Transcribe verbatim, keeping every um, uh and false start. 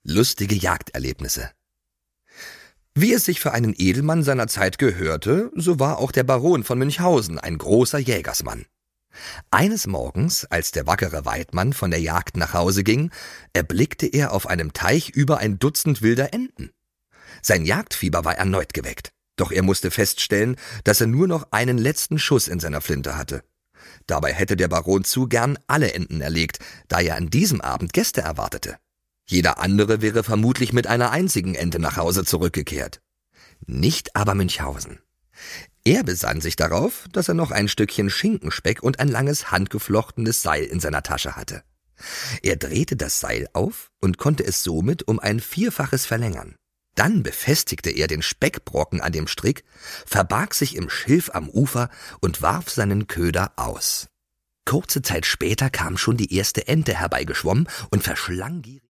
Lustige Jagderlebnisse. Wie es sich für einen Edelmann seiner Zeit gehörte, so war auch der Baron von Münchhausen ein großer Jägersmann. Eines Morgens, als der wackere Weidmann von der Jagd nach Hause ging, erblickte er auf einem Teich über ein Dutzend wilder Enten. Sein Jagdfieber war erneut geweckt, doch er musste feststellen, dass er nur noch einen letzten Schuss in seiner Flinte hatte. Dabei hätte der Baron zu gern alle Enten erlegt, da er an diesem Abend Gäste erwartete. Jeder andere wäre vermutlich mit einer einzigen Ente nach Hause zurückgekehrt. Nicht aber Münchhausen. Er besann sich darauf, dass er noch ein Stückchen Schinkenspeck und ein langes handgeflochtenes Seil in seiner Tasche hatte. Er drehte das Seil auf und konnte es somit um ein Vierfaches verlängern. Dann befestigte er den Speckbrocken an dem Strick, verbarg sich im Schilf am Ufer und warf seinen Köder aus. Kurze Zeit später kam schon die erste Ente herbeigeschwommen und verschlang gierig